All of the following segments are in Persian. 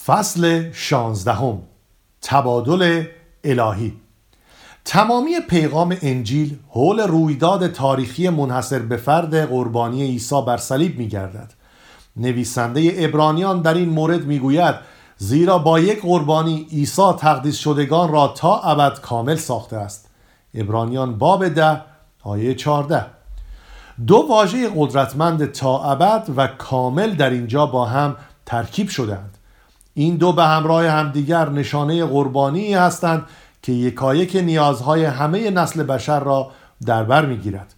فصل 16. تبادل الهی. تمامی پیغام انجیل حول رویداد تاریخی منحصر به فرد قربانی عیسی بر صلیب می‌گردد. نویسنده عبرانیان در این مورد می‌گوید زیرا با یک قربانی عیسی تقدیس شدگان را تا ابد کامل ساخته است. عبرانیان باب 10 آیه 14. دو واژه قدرتمند تا ابد و کامل در اینجا با هم ترکیب شدند. این دو به همراه همدیگر نشانه قربانی هستند که یکایک نیازهای همه نسل بشر را در بر می‌گیرد.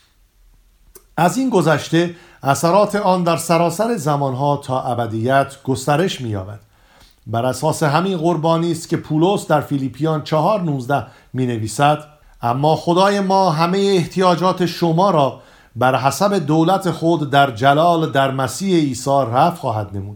از این گذشته اثرات آن در سراسر زمانها تا ابدیت گسترش می‌یابد. بر اساس همین قربانی است که پولس در فیلیپیان 4:19 می‌نویسد اما خدای ما همه احتیاجات شما را بر حسب دولت خود در جلال در مسیح عیسی رفع خواهد نمود.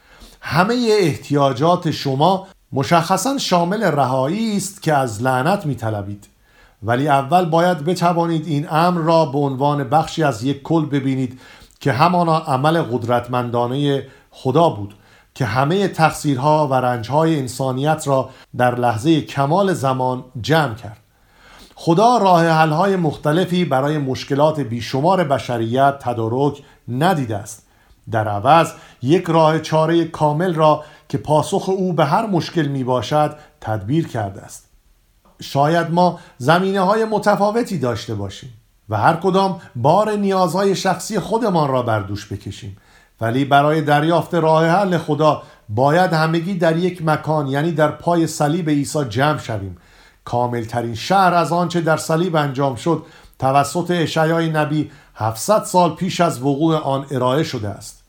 همه احتیاجات شما مشخصاً شامل رهایی است که از لعنت می‌طلبید، ولی اول باید بتوانید این امر را به عنوان بخشی از یک کل ببینید که همانا عمل قدرتمندانه خدا بود که همه تقصیرها و رنجهای انسانیت را در لحظه کمال زمان جمع کرد. خدا راه حل‌های مختلفی برای مشکلات بیشمار بشریت تدارک ندیده است. در عوض یک راه چاره کامل را که پاسخ او به هر مشکل می باشد تدبیر کرده است. شاید ما زمینه‌های متفاوتی داشته باشیم و هر کدام بار نیازهای شخصی خودمان را بر دوش بکشیم، ولی برای دریافت راه حل خدا باید همگی در یک مکان، یعنی در پای صلیب عیسی جمع شویم. کاملترین شرح از آنچه در صلیب انجام شد توسط اشعیا نبی 700 سال پیش از وقوع آن ارائه شده است.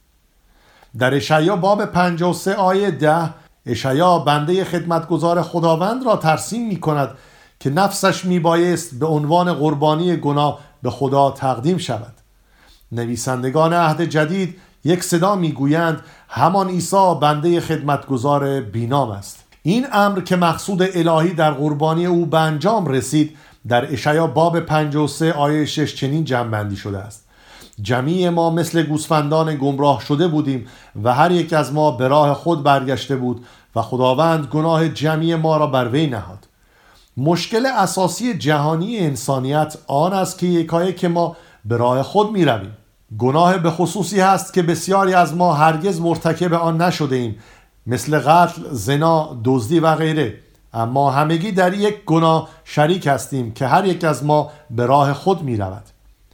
در اشعیا باب 53 آیه 10 اشعیا بنده خدمتگزار خداوند را ترسیم می کند که نفسش می بایست به عنوان قربانی گناه به خدا تقدیم شود. نویسندگان عهد جدید یک صدا می گویند همان عیسی بنده خدمتگزار بینام است. این امر که مقصود الهی در قربانی او به انجام رسید در اشعیا باب 53 آیه 6 چنین جمع‌بندی شده است: جمیع ما مثل گوسفندان گمراه شده بودیم و هر یک از ما به راه خود برگشته بود و خداوند گناه جمیع ما را بر وی نهاد. مشکل اساسی جهانی انسانیت آن است که یکایک ما به راه خود می رویم. گناه به خصوصی هست که بسیاری از ما هرگز مرتکب آن نشده ایم، مثل قتل، زنا، دزدی و غیره، اما همگی در یک گناه شریک هستیم که هر یک از ما به راه خود می رود.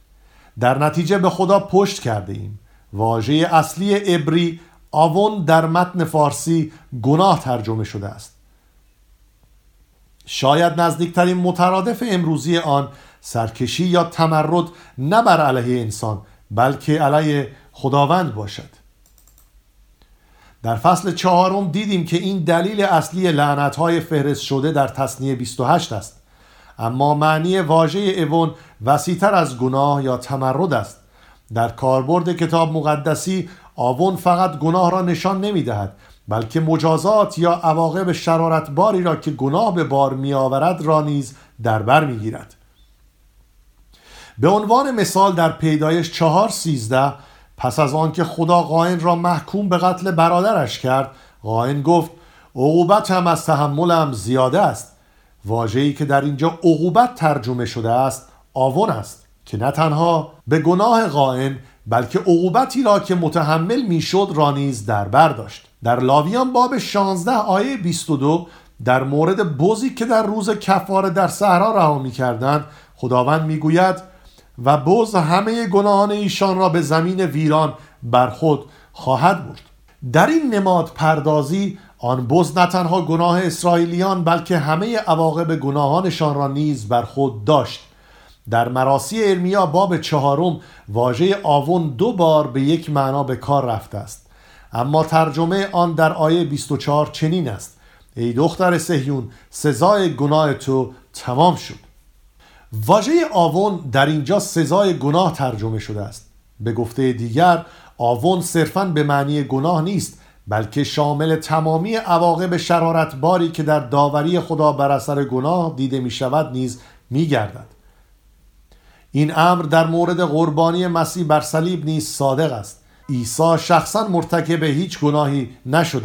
در نتیجه به خدا پشت کرده ایم. واژه اصلی عبری آون در متن فارسی گناه ترجمه شده است. شاید نزدیکترین مترادف امروزی آن سرکشی یا تمرد نه بر علیه انسان بلکه علیه خداوند باشد. در فصل 4 دیدیم که این دلیل اصلی لعنت‌های فهرست شده در تثنیه 28 است. اما معنی واژه اوون وسیع‌تر از گناه یا تمرد است. در کاربرد کتاب مقدسی آون فقط گناه را نشان نمی‌دهد، بلکه مجازات یا عواقب شرارتباری را که گناه به بار می‌آورد را نیز در بر می‌گیرد. به عنوان مثال در پیدایش 4:13 پس از آن که خدا قاین را محکوم به قتل برادرش کرد، قاین گفت عقوبتم از تحملم زیاده است. واژه‌ای که در اینجا عقوبت ترجمه شده است آون است که نه تنها به گناه قاین بلکه عقوبتی را که متحمل میشد را نیز در بر داشت. در لاویان باب 16 آیه 22 در مورد بزی که در روز کفاره در صحرا رها می‌کردند خداوند میگوید و بز همه گناهان ایشان را به زمین ویران بر خود خواهد برد. در این نماد پردازی آن بز نه تنها گناه اسرائیلیان بلکه همه عواقب گناهانشان را نیز بر خود داشت. در مراثی ارمیا باب 4 واژه آون 2 بار به یک معنا به کار رفته است، اما ترجمه آن در آیه 24 چنین است: ای دختر صهیون سزای گناه تو تمام شد. واژه آون در اینجا سزای گناه ترجمه شده است. به گفته دیگر آون صرفاً به معنی گناه نیست بلکه شامل تمامی عواقب شرارتباری که در داوری خدا بر اثر گناه دیده می شود نیز می گردد. این امر در مورد قربانی مسیح بر صلیب نیز صادق است. عیسی شخصاً مرتکب هیچ گناهی نشده بود.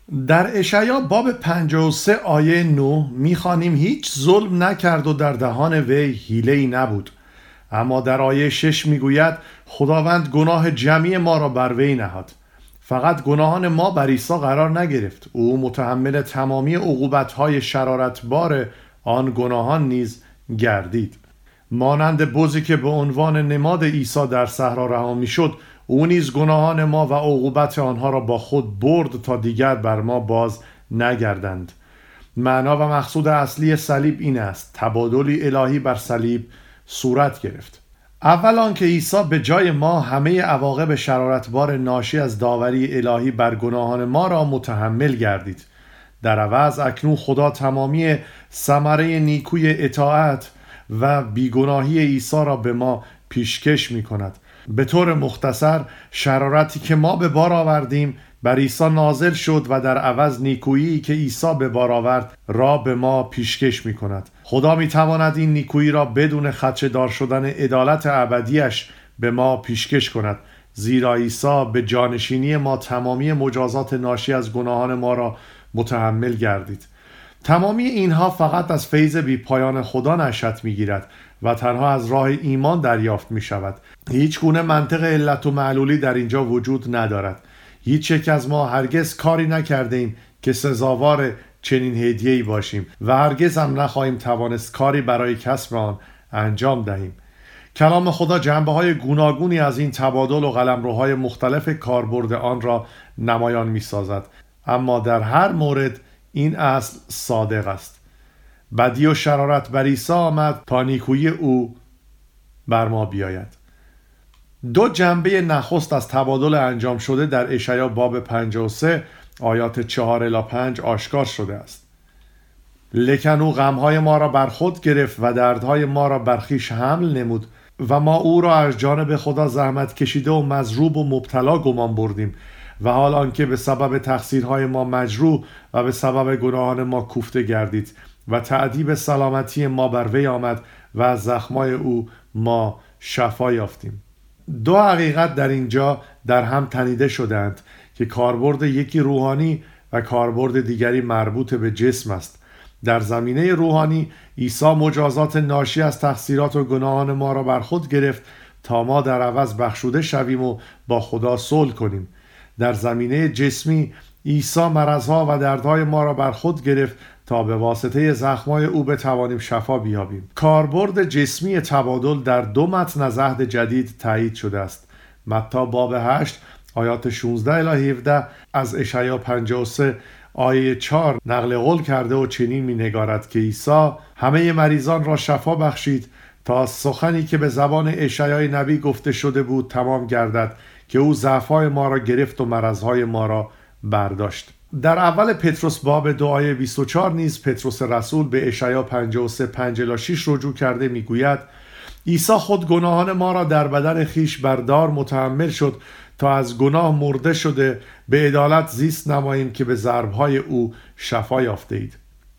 در اشعیا باب 53 آیه 9 می‌خوانیم هیچ ظلم نکرد و در دهان وی حیله‌ای نبود. اما در آیه 6 میگوید خداوند گناه جمعی ما را بر وی نهاد. فقط گناهان ما بر عیسی قرار نگرفت. او متحمل تمامی عقوبت‌های شرارتبار آن گناهان نیز گردید. مانند بزی که به عنوان نماد عیسی در صحرا رها می‌شد، او نیز گناهان ما و عقوبت آنها را با خود برد تا دیگر بر ما باز نگردند. معنا و مقصود اصلی صلیب این است: تبادلی الهی بر صلیب صورت گرفت. اول آنکه عیسی به جای ما همه عواقب شرارتبار ناشی از داوری الهی بر گناهان ما را متحمل گردید. در عوض اکنون خدا تمامی ثمره نیکوی اطاعت و بیگناهی عیسی را به ما پیشکش می کند. به طور مختصر شرارتی که ما به بار آوردیم بر عیسی نازل شد و در عوض نیکویی که عیسی به بار آورد را به ما پیشکش می کند. خدا می تواند این نیکویی را بدون خدشه‌دار شدن عدالت ابدیش به ما پیشکش کند، زیرا عیسی به جانشینی ما تمامی مجازات ناشی از گناهان ما را متحمل گردید. تمامی اینها فقط از فیض بی پایان خدا نشأت می گیرد و تنها از راه ایمان دریافت می شود. هیچ گونه منطق علت و معلولی در اینجا وجود ندارد. هیچ یک از ما هرگز کاری نکرده ایم که سزاوار چنین هدیه‌ای باشیم و هرگز هم نخواهیم توانست کاری برای کسب آن انجام دهیم. کلام خدا جنبه‌های گوناگونی از این تبادل و قلمروهای مختلف کاربرد آن را نمایان می‌سازد، اما در هر مورد این اصل صادق است. بدی و شرارت بر عیسی آمد تا نیکویی او بر ما بیاید. دو جنبه نخست از تبادل انجام شده در اشعیا باب 53 آیات 4 الی 5 آشکار شده است. لیکن او غمهای ما را بر خود گرفت و دردهای ما را بر خویش حمل نمود و ما او را از جانب خدا زحمت کشیده و مضروب و مبتلا گمان بردیم و حال آنکه به سبب تقصیرهای ما مجروح و به سبب گناهان ما کوفته گردید و تأدیب سلامتی ما بر وی آمد و از زخمای او ما شفا یافتیم. دو حقیقت در اینجا در هم تنیده شدند که کاربرد یکی روحانی و کاربرد دیگری مربوط به جسم است. در زمینه روحانی عیسی مجازات ناشی از تقصیرات و گناهان ما را بر خود گرفت تا ما در عوض بخشوده شویم و با خدا صلح کنیم. در زمینه جسمی عیسی مرضها و دردهای ما را بر خود گرفت تا به واسطه زخمای او بتوانیم شفا بیابیم. کاربرد جسمی تبادل در دو متن از عهد جدید تایید شده است. متی باب 8 آیات 16 الی 17 از اشعیا 53 آیه 4 نقل قول کرده و چنین می نگارد که عیسی همه مریضان را شفا بخشید تا سخنی که به زبان اشعیا نبی گفته شده بود تمام گردد که او ضعف‌های ما را گرفت و مرضهای ما را برداشت. در اول پتروس باب 2 آیه 24 نیز پتروس رسول به اشعیا 53 5 الی 6 رجوع کرده میگوید عیسی خود گناهان ما را در بدن خیش بر دار متحمل شد تا از گناه مرده شده به عدالت زیست نماییم که به ضربهای او شفا یافته اید.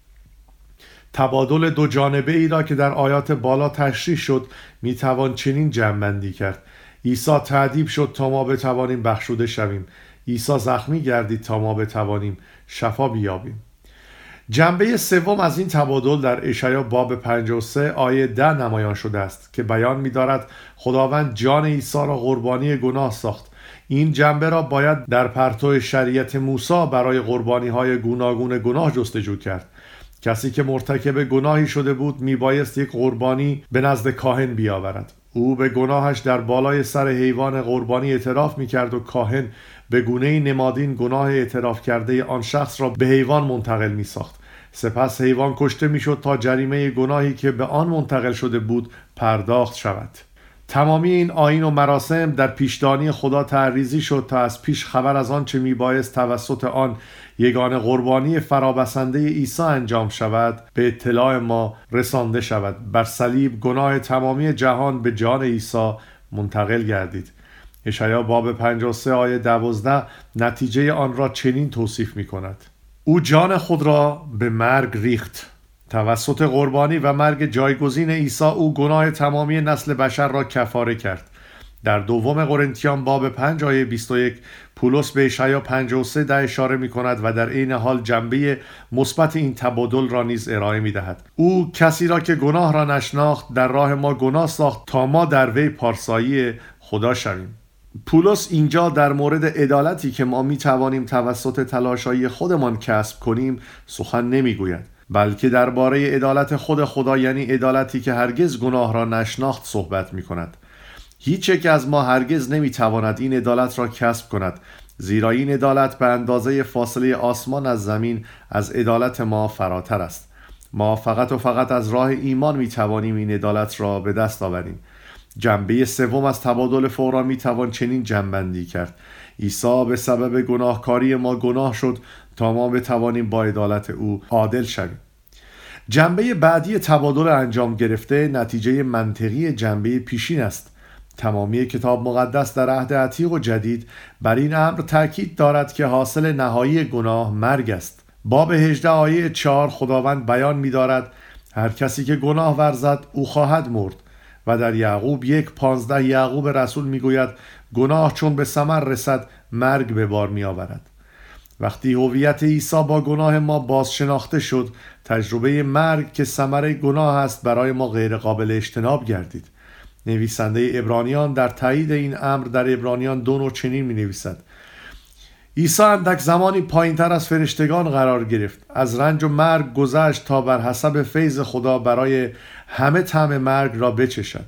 تبادل دو جانبه ای را که در آیات بالا تشریح شد میتوان چنین جمع‌بندی کرد: عیسی تأدیب شد تا ما بتوانیم بخشوده شویم. عیسی زخمی گردید تا ما بتوانیم شفا بیابیم. جنبه سوم از این تبادل در اشعیا باب 53 آیه 10 نمایان شده است که بیان می‌دارد خداوند جان عیسی را قربانی گناه ساخت. این جنبه را باید در پرتو شریعت موسی برای قربانی‌های گوناگون گناه جستجو کرد. کسی که مرتکب گناهی شده بود میبایست یک قربانی به نزد کاهن بیاورد. او به گناهش در بالای سر حیوان قربانی اعتراف میکرد و کاهن به گونه‌ای نمادین گناه اعتراف کرده آن شخص را به حیوان منتقل میساخت. سپس حیوان کشته میشد تا جریمه گناهی که به آن منتقل شده بود پرداخت شود. تمامی این آیین و مراسم در پیشدانی خدا تعریضی شد تا از پیش خبر از آن چه میبایست توسط آن یگانه قربانی فرابسنده عیسی انجام شود به اطلاع ما رسانده شود. بر صلیب گناه تمامی جهان به جان عیسی منتقل گردید. اشعیا باب 53 آیه 12 نتیجه آن را چنین توصیف می کند: او جان خود را به مرگ ریخت. توسط قربانی و مرگ جایگزین عیسی او گناه تمامی نسل بشر را کفاره کرد. در دوم قرنتیان باب 5 آیه 21 پولس به اشعیا 53 اشاره می کند و در این حال جنبه مثبت این تبادل را نیز ارائه می دهد. او کسی را که گناه را نشناخت در راه ما گناه ساخت تا ما در وی پارسایی خدا شویم. پولس اینجا در مورد عدالتی که ما می توانیم توسط تلاش‌های خودمان کسب کنیم سخن نمی گوید، بلکه درباره عدالت خود خدا، یعنی عدالتی که هرگز گناه را نشناخت صحبت می کند. هیچ یک از ما هرگز نمی تواند این عدالت را کسب کند، زیرا این عدالت به اندازه فاصله آسمان از زمین از عدالت ما فراتر است. ما فقط و فقط از راه ایمان می توانیم این عدالت را به دست آوریم. جنبه سوم از تبادل فورا می توان چنین جنبندی کرد: عیسی به سبب گناهکاری ما گناه شد تا ما بتوانیم با عدالت او عادل شویم. جنبه بعدی تبادل انجام گرفته نتیجه منطقی جنبه پیشین است. تمامی کتاب مقدس در عهد عتیق و جدید بر این امر تاکید دارد که حاصل نهایی گناه مرگ است. باب 18 آیه 4 خداوند بیان می دارد هر کسی که گناه ورزد او خواهد مرد. و در یعقوب 1:15 یعقوب رسول می گوید گناه چون به ثمر رسد مرگ به بار می آورد. وقتی هویت عیسی با گناه ما باز شناخته شد، تجربه مرگ که ثمره گناه است برای ما غیر قابل اجتناب گردید. نویسنده عبرانیان در تایید این امر در عبرانیان 2 چنین می نویسد: عیسی اندک زمانی پایین تر از فرشتگان قرار گرفت، از رنج و مرگ گذشت تا بر حسب فیض خدا برای همه طعم مرگ را بچشد.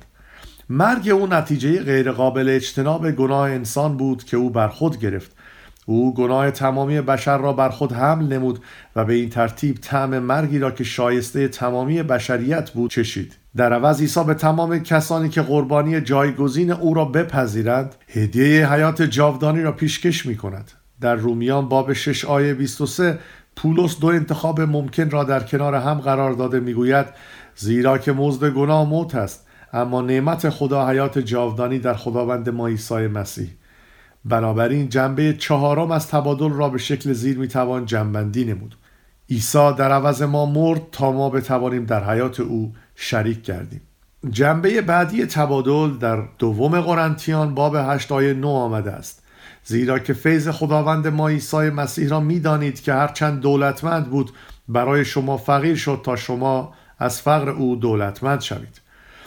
مرگ او نتیجه غیر قابل اجتناب گناه انسان بود که او بر خود گرفت. او گناه تمامی بشر را بر خود حمل نمود و به این ترتیب طعم مرگی را که شایسته تمامی بشریت بود چشید. در عوض عیسی به تمام کسانی که قربانی جایگزین او را بپذیرند هدیه حیات جاودانی را پیشکش می کند. در رومیان باب 6 آیه 23 پولس 2 انتخاب ممکن را در کنار هم قرار داده می گوید زیرا که مزد گناه موت است، اما نعمت خدا حیات جاودانی در خداوند ما عیسی مسیح. بنابراین جنبه چهارم از تبادل را به شکل زیر می توان جنبندی نمود: عیسی در عوض ما مرد تا ما بتوانیم در حیات او شریک گردیم. جنبه بعدی تبادل در دوم قرنتیان باب 8 آیه 9 آمده است: زیرا که فیض خداوند ما عیسی مسیح را می دانید که هرچند دولتمند بود برای شما فقیر شد تا شما از فقر او دولتمند شوید.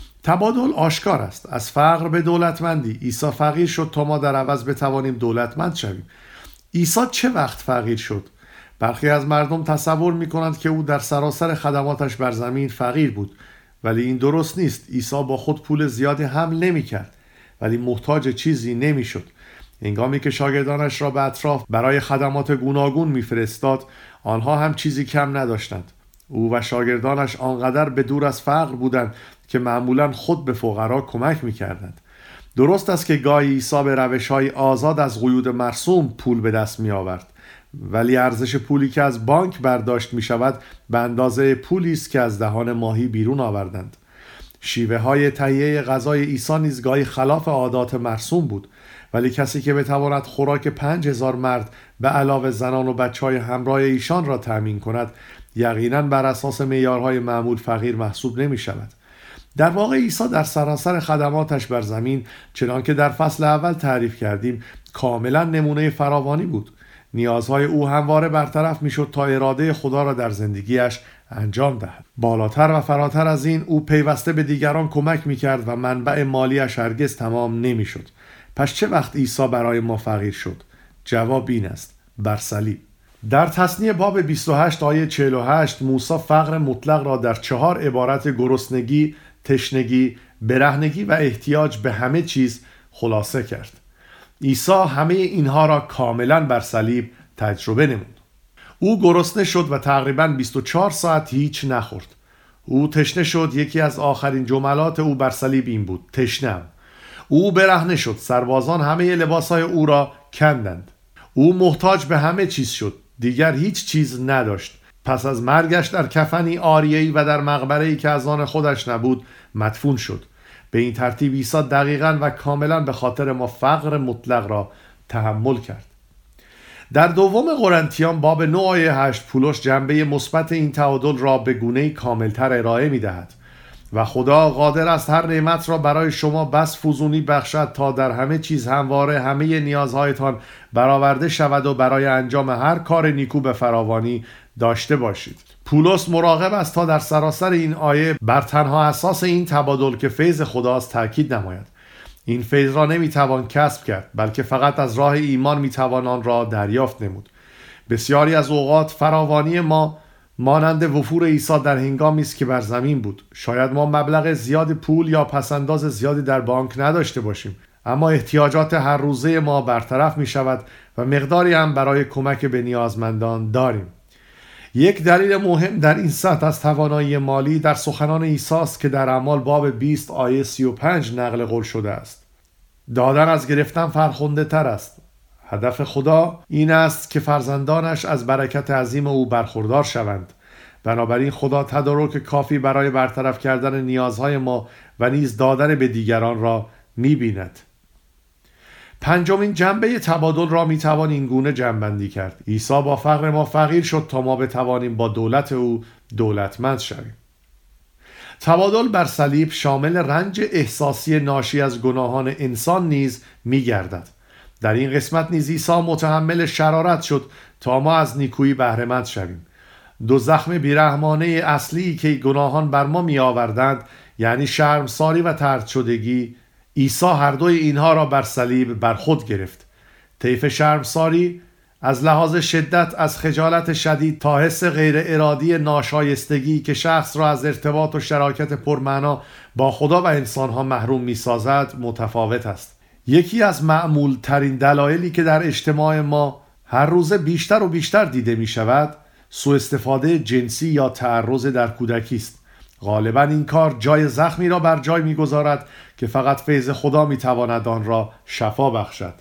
تبادل آشکار است. از فقر به دولتمندی. عیسی فقیر شد تا ما در عوض بتوانیم دولتمند شویم. عیسی چه وقت فقیر شد؟ برخی از مردم تصور می کنند که او در سراسر خدماتش بر زمین فقیر بود، ولی این درست نیست. عیسی با خود پول زیادی حمل نمی کرد، ولی محتاج چیزی نمی شد. هنگامی که شاگردانش را به اطراف برای خدمات گوناگون می فرستاد، آنها هم چیزی کم نداشتند. او و شاگردانش آنقدر به دور از فقر بودند که معمولاً خود به فقرا کمک می‌کردند. درست است که گاهی عیسی به روش‌های آزاد از قیود مرسوم پول به دست می‌آورد، ولی ارزش پولی که از بانک برداشت می‌شود به اندازه پولی است که از دهان ماهی بیرون آوردند. شیوه‌های تهیه غذای عیسی نیز گاهی خلاف عادات مرسوم بود، ولی کسی که بتواند خوراک 5000 مرد به علاوه زنان و بچه‌های همراه ایشان را تأمین کند، یقیناً بر اساس معیارهای معمول فقیر محسوب نمی‌شود. در واقع عیسی در سراسر خدماتش بر زمین، چنان که در فصل اول تعریف کردیم، کاملا نمونه فراوانی بود. نیازهای او همواره برطرف میشد تا اراده خدا را در زندگیش انجام دهد. بالاتر و فراتر از این، او پیوسته به دیگران کمک میکرد و منبع مالیش هرگز تمام نمیشد. پس چه وقت عیسی برای ما فقیر شد؟ جواب این است: بر صلیب. در تثنیه باب 28 آیه 48 موسی فقر مطلق را در 4 عبارت گرسنگی، تشنگی، برهنگی و احتیاج به همه چیز خلاصه کرد. عیسی همه اینها را کاملا بر صلیب تجربه نمود. او گرسنه شد و تقریباً 24 ساعت هیچ نخورد. او تشنه شد. یکی از آخرین جملات او بر صلیب این بود: تشنه‌ام. او برهنه شد. سربازان همه لباسهای او را کندند. او محتاج به همه چیز شد. دیگر هیچ چیز نداشت. پس از مرگش در کفنی عاریه‌ای و در مقبره‌ای که از آن خودش نبود مدفون شد. به این ترتیب عیسی دقیقاً و کاملاً به خاطر ما فقر مطلق را تحمل کرد. در دوم قرنتیان باب 9 آیه 8 پولس جنبه مثبت این تعادل را به گونه‌ای کاملتر ارائه می‌دهد. و خدا قادر است هر نعمت را برای شما بس فزونی بخشد تا در همه چیز همواره همه نیازهایتان برآورده شود و برای انجام هر کار نیکو به فراوانی داشته باشید. پولس مراقب است تا در سراسر این آیه بر تنها اساس این تبادل که فیض خداست تاکید نماید. این فیض را نمیتوان کسب کرد، بلکه فقط از راه ایمان میتوان آن را دریافت نمود. بسیاری از اوقات فراوانی ما مانند وفور عیسی در هنگامی است که بر زمین بود. شاید ما مبلغ زیاد پول یا پسنداز زیادی در بانک نداشته باشیم، اما احتیاجات هر روزه ما برطرف می شود و مقداری هم برای کمک به نیازمندان داریم. یک دلیل مهم در این سطح از توانایی مالی در سخنان عیسی است که در اعمال باب 20 آیه 35 نقل قول شده است. دادن از گرفتن فرخنده تر است. هدف خدا این است که فرزندانش از برکت عظیم او برخوردار شوند. بنابراین خدا تدارک کافی برای برطرف کردن نیازهای ما و نیز دادن به دیگران را می‌بیند. پنجمین جنبه تبادل را میتوان این گونه جمع‌بندی کرد: عیسی با فقر ما فقیر شد تا ما بتوانیم با دولت او دولتمند شویم. تبادل بر صلیب شامل رنج احساسی ناشی از گناهان انسان نیز میگردد. در این قسمت نیز عیسی متحمل شرارت شد تا ما از نیکویی بهره مند شویم. دو زخم بیرحمانه اصلی که گناهان بر ما می آوردند، یعنی شرمساری و طرد شدگی، عیسی هر دوی اینها را بر صلیب بر خود گرفت. طیف شرمساری از لحاظ شدت از خجالت شدید تا حس غیر ارادی ناشایستگی که شخص را از ارتباط و شراکت پرمعنا با خدا و انسانها محروم می سازد متفاوت است. یکی از معمول ترین دلایلی که در اجتماع ما هر روز بیشتر و بیشتر دیده می شود سوء استفاده جنسی یا تعرض در کودکی است. غالبا این کار جای زخمی را بر جای می گذارد که فقط فیض خدا می تواند آن را شفا بخشد.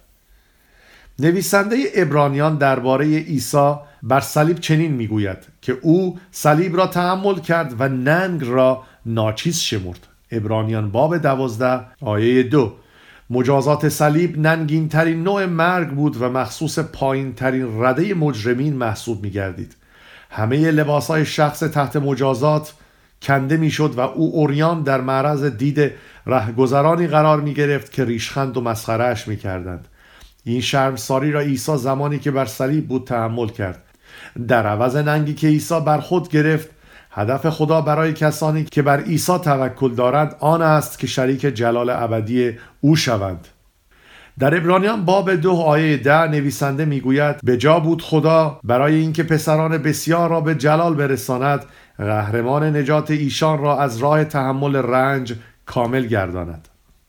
نویسنده عبرانیان درباره عیسی بر صلیب چنین می گوید که او صلیب را تحمل کرد و ننگ را ناچیز شمرد. عبرانیان باب 12 آیه 2. مجازات صلیب ننگین ترین نوع مرگ بود و مخصوص پایین ترین رده مجرمین محسوب می گردید. همه لباسهای شخص تحت مجازات کنده می شد و او عریان در معرض دید رهگذرانی قرار می گرفت که ریشخند و مسخره‌اش می کردند. این شرمساری را عیسی زمانی که بر صلیب بود تحمل کرد. در عوض ننگی که عیسی بر خود گرفت، هدف خدا برای کسانی که بر عیسی توکل دارند آن است که شریک جلال ابدی او شوند. در عبرانیان باب 2 آیه 10 نویسنده میگوید به جا بود خدا برای اینکه پسران بسیار را به جلال برساند قهرمان نجات ایشان را از راه تحمل رنج کامل گرداند.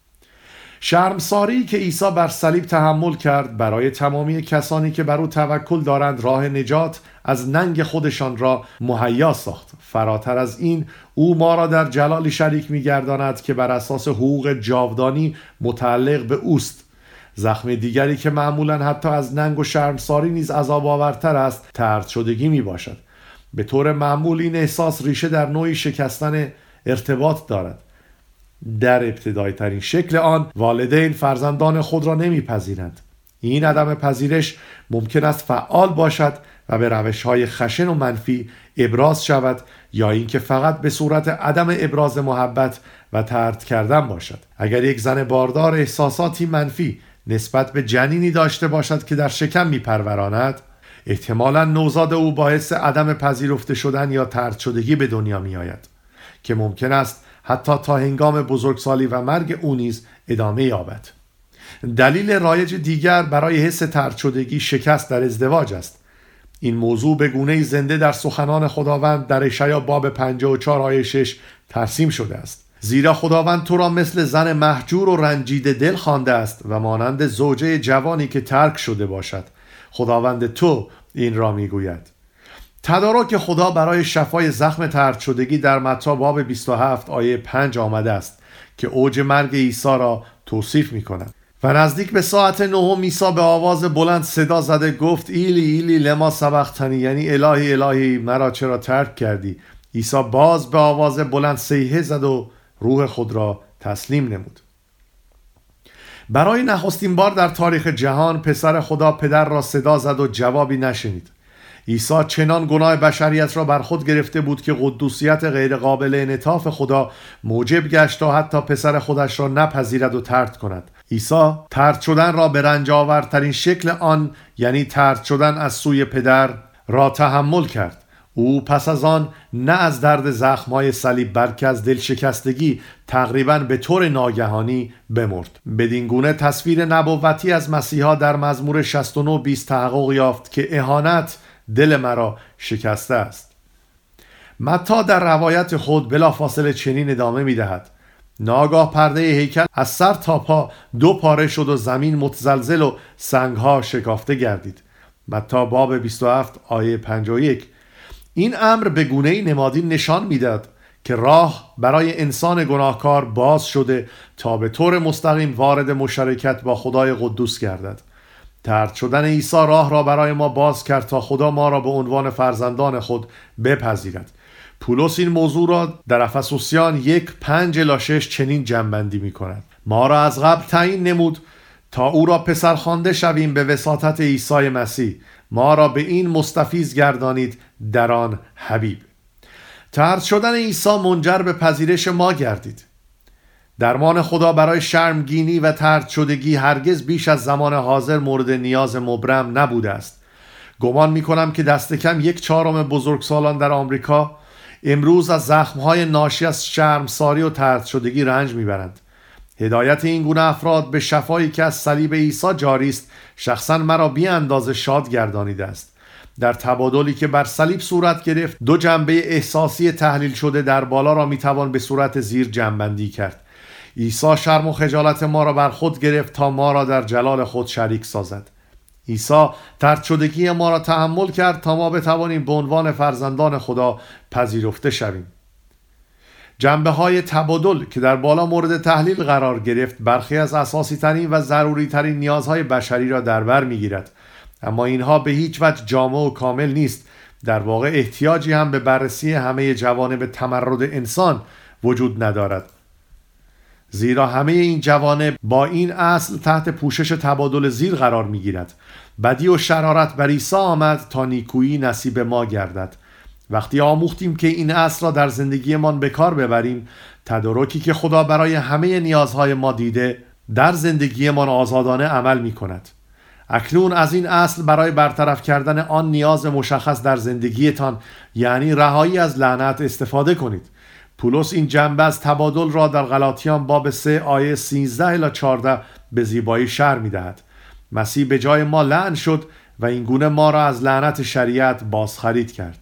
شرمساری که عیسی بر صلیب تحمل کرد برای تمامی کسانی که بر او توکل دارند راه نجات از ننگ خودشان را مهیا ساخت. فراتر از این او ما را در جلالی شریک می‌گرداند که بر اساس حقوق جاودانی متعلق به اوست. زخم دیگری که معمولاً حتی از ننگ و شرمساری نیز عذاب آورتر است طرد شدگی می باشد. به طور معمول این احساس ریشه در نوعی شکستن ارتباط دارد. در ابتدایی ترین شکل آن والدین فرزندان خود را نمیپذیرند. این عدم پذیرش ممکن است فعال باشد و به روش‌های خشن و منفی ابراز شود یا اینکه فقط به صورت عدم ابراز محبت و طرد کردن باشد. اگر یک زن باردار احساساتی منفی نسبت به جنینی داشته باشد که در شکم میپروراند، احتمالاً نوزاد او باعث عدم پذیرفته شدن یا طرد شدگی به دنیا میآید که ممکن است حتی تا هنگام بزرگسالی و مرگ او نیز ادامه یابد. دلیل رایج دیگر برای حس طرد شدگی شکست در ازدواج است. این موضوع به گونه‌ای زنده در سخنان خداوند در اشعیا باب 54 آیه 6 ترسیم شده است. زیرا خداوند تو را مثل زن مهجور و رنجیده دل خوانده است و مانند زوجه جوانی که ترک شده باشد. خداوند تو این را میگوید. تدارک خدا برای شفای زخم طرد شدگی در متی باب 27 آیه 5 آمده است که اوج مرگ عیسی را توصیف می‌کند. و نزدیک به ساعت 9 عیسی به آواز بلند صدا زده گفت ایلی ایلی لما سبقتنی، یعنی الهی الهی مرا چرا ترک کردی. عیسی باز به آواز بلند صیحه زد و روح خود را تسلیم نمود. برای نخستین بار در تاریخ جهان پسر خدا پدر را صدا زد و جوابی نشنید. عیسی چنان گناه بشریت را بر خود گرفته بود که قدوسیت غیر قابل انعطاف خدا موجب گشت تا حتی پسر خودش را نپذیرد و طرد کند. عیسی طرد شدن را به رنج آورترین شکل آن، یعنی طرد شدن از سوی پدر، را تحمل کرد. او پس از آن نه از درد زخم‌های صلیب بلکه از دلشکستگی تقریباً به طور ناگهانی بمرد. بدین گونه تصویر نبوتی از مسیحا در مزمور 69:20 تحقق یافت که اهانت دل مرا شکسته است. متی در روایت خود بلافاصله چنین ادامه می‌دهد: ناگاه پرده هیکل از سر تا پا 2 پاره شد و زمین متزلزل و سنگ‌ها شکافته گردید. متی باب 27 آیه 51. این امر به گونه‌ای نمادین نشان می‌داد که راه برای انسان گناهکار باز شده تا به طور مستقیم وارد مشارکت با خدای قدوس گردد. طرد شدن عیسی راه را برای ما باز کرد تا خدا ما را به عنوان فرزندان خود بپذیرد. پولس این موضوع را در افسوسیان 1:5-6 چنین جمع‌بندی می‌کند: ما را از قبل تعیین نمود تا او را پسر خوانده شویم به وساطت عیسی مسیح. ما را به این مستفیض گردانید در آن حبیب. طرد شدن عیسی منجر به پذیرش ما گردید. درمان خدا برای شرمگینی و طرد شدگی هرگز بیش از زمان حاضر مورد نیاز مبرم نبوده است. گمان می‌کنم که دست کم 1/4 بزرگسالان در آمریکا امروز از زخم‌های ناشی از شرمساری و طرد شدگی رنج می‌برند. هدایت این گونه افراد به شفایی که از صلیب عیسی جاری است شخصا مرا بی اندازه شاد گردانیده است. در تبادلی که بر صلیب صورت گرفت 2 جنبه احساسی تحلیل شده در بالا را میتوان به صورت زیر جمع‌بندی کرد. عیسی شرم و خجالت ما را بر خود گرفت تا ما را در جلال خود شریک سازد. عیسی طرد شدگی ما را تحمل کرد تا ما بتوانیم به عنوان فرزندان خدا پذیرفته شویم. جنبه های تبادل که در بالا مورد تحلیل قرار گرفت برخی از اساسی ترین و ضروری ترین نیازهای بشری را در بر می گیرد، اما اینها به هیچ وجه جامع و کامل نیست. در واقع احتیاجی هم به بررسی همه جوانب تمرد انسان وجود ندارد، زیرا همه این جوانب با این اصل تحت پوشش تبادل زیر قرار می گیرد. بدی و شرارت بر عیسی آمد تا نیکویی نصیب ما گردد. وقتی آموختیم که این اصل را در زندگیمان به کار ببریم، تدارکی که خدا برای همه نیازهای ما دیده در زندگیمان آزادانه عمل می کند. اکنون از این اصل برای برطرف کردن آن نیاز مشخص در زندگیتان، یعنی رهایی از لعنت، استفاده کنید. پولس این جنبه از تبادل را در غلاطیان باب 3 آیه 13-14 به زیبایی شرح می دهد. مسیح به جای ما لعن شد و این گونه ما را از لعنت شریعت بازخرید کرد.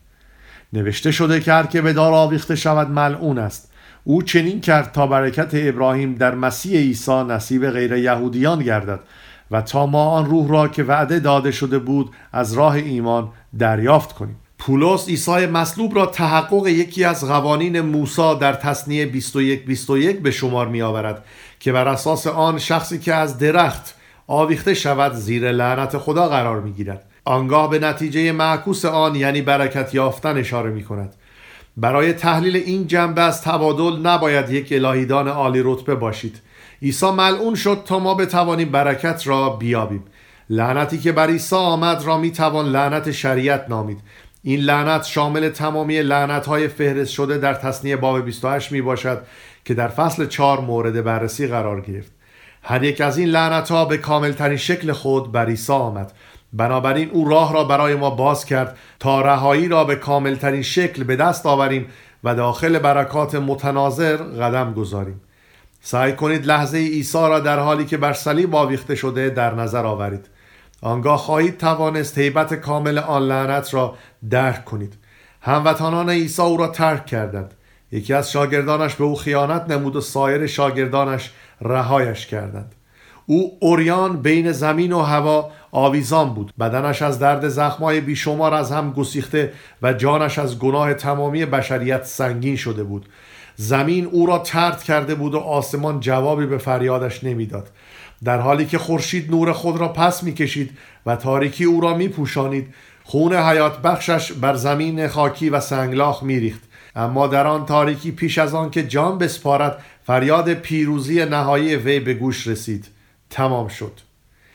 نوشته شده که هر که به دار آویخته شود ملعون است. او چنین کرد تا برکت ابراهیم در مسیح عیسی نصیب غیر یهودیان گردد و تا ما آن روح را که وعده داده شده بود از راه ایمان دریافت کنیم. پولس عیسی مصلوب را تحقق یکی از قوانین موسی در تثنیه 21:21 به شمار می آورد که بر اساس آن شخصی که از درخت آویخته شود زیر لعنت خدا قرار می گیرد. آنگاه به نتیجه معکوس آن، یعنی برکت یافتن، اشاره می کند. برای تحلیل این جنبه از تبادل نباید یک الهیدان عالی رتبه باشید. عیسی ملعون شد تا ما بتوانیم برکت را بیابیم. لعنتی که بر عیسی آمد را می توان لعنت شریعت نامید. این لعنت شامل تمامی لعنت‌های فهرست شده در تثنیه باب 28 می باشد که در فصل 4 مورد بررسی قرار گرفت. هر یک از این لعنت‌ها به کاملترین شکل خود بر عیسی آمد. بنابراین او راه را برای ما باز کرد تا رهایی را به کاملترین شکل به دست آوریم و داخل برکات متناظر قدم گذاریم. سعی کنید لحظه عیسی را در حالی که بر صلیب آویخته شده در نظر آورید. آنگاه خواهید توانست هیبت کامل آن لعنت را درک کنید. هموطنان عیسی او را ترک کردند. یکی از شاگردانش به او خیانت نمود و سایر شاگردانش رهایش کردند. او عریان بین زمین و هوا آویزان بود. بدنش از درد زخمای بیشمار از هم گسیخته و جانش از گناه تمامی بشریت سنگین شده بود. زمین او را طرد کرده بود و آسمان جوابی به فریادش نمیداد. در حالی که خورشید نور خود را پس می‌کشید و تاریکی او را می‌پوشانید، خون حیات بخشش بر زمین خاکی و سنگلاخ می‌ریخت. اما در آن تاریکی پیش از آن که جان بسپارد، فریاد پیروزی نهایی وی به گوش رسید. تمام شد.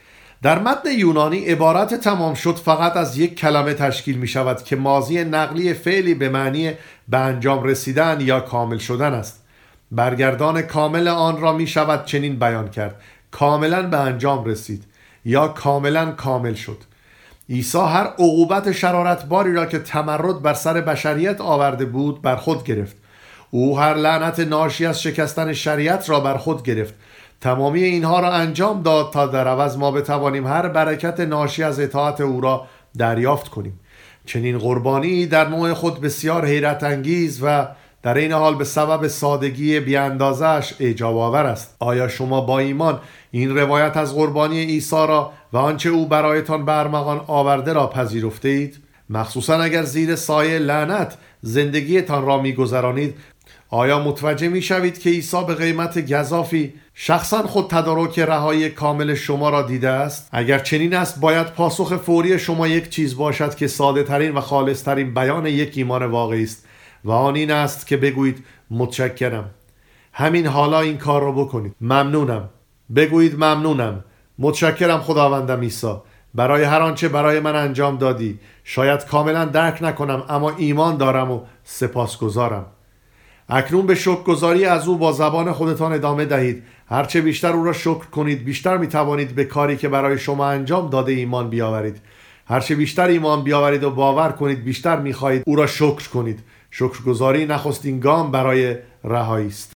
در متن یونانی عبارت تمام شد فقط از یک کلمه تشکیل می شود که ماضی نقلی فعلی به معنی به انجام رسیدن یا کامل شدن است. برگردان کامل آن را می شود چنین بیان کرد: کاملا به انجام رسید یا کاملا کامل شد. عیسی هر عقوبت شرارتباری را که تمرد بر سر بشریت آورده بود بر خود گرفت. او هر لعنت ناشی از شکستن شریعت را بر خود گرفت. تمامی اینها را انجام داد تا در عوض ما بتوانیم هر برکت ناشی از اطاعت او را دریافت کنیم. چنین قربانی در نوع خود بسیار حیرت انگیز و در این حال به سبب سادگی بیاندازش اعجاب آور است. آیا شما با ایمان این روایت از قربانی عیسی را و آنچه او برایتان به ارمغان آورده را پذیرفته اید؟ مخصوصا اگر زیر سایه لعنت زندگیتان را می‌گذرانید، آیا متوجه می‌شوید که عیسی به قیمت گزافی شخصا خود تدارک رهایی کامل شما را دیده است؟ اگر چنین است، باید پاسخ فوری شما یک چیز باشد که ساده ترین و خالص ترین بیان یک ایمان واقعی است، و آن این است که بگویید متشکرم. همین حالا این کار را بکنید. ممنونم. بگویید ممنونم. متشکرم خداوندم عیسی برای هر آنچه برای من انجام دادی. شاید کاملا درک نکنم، اما ایمان دارم و سپاسگزارم. اکنون به شکرگزاری از او با زبان خودتان ادامه دهید. هرچه بیشتر او را شکر کنید، بیشتر می توانید به کاری که برای شما انجام داده ایمان بیاورید. هرچه بیشتر ایمان بیاورید و باور کنید، بیشتر می خواهید او را شکر کنید. شکرگزاری نخستین گام برای رهایی است.